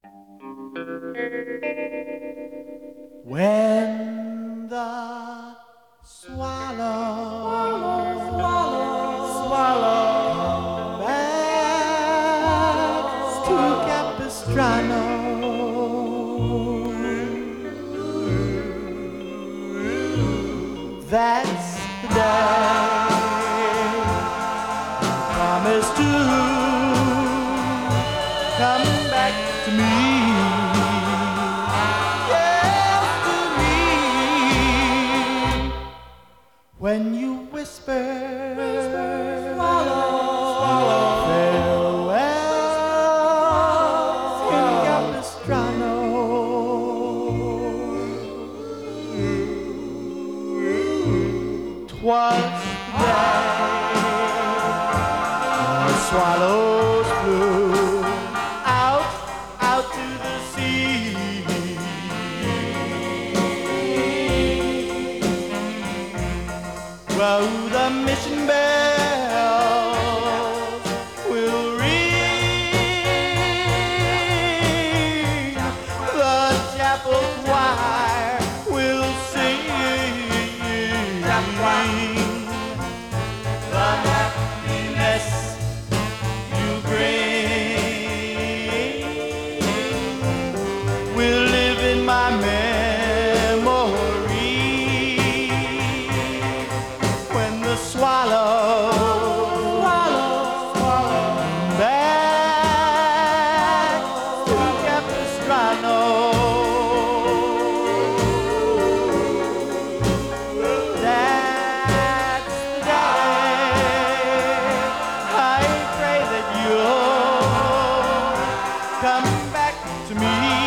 When the swallow back to Capistrano, that's the day promise to come back to me. Yes, to me. When you whisper, farewell in Capistrano. Twas the day the swallows flew out to the sea. Well, the mission bells will ring, the chapel choir will sing. The happiness you bring will live in my memory. When the swallow back to Capistrano, that's the day I pray that you'll come back to me.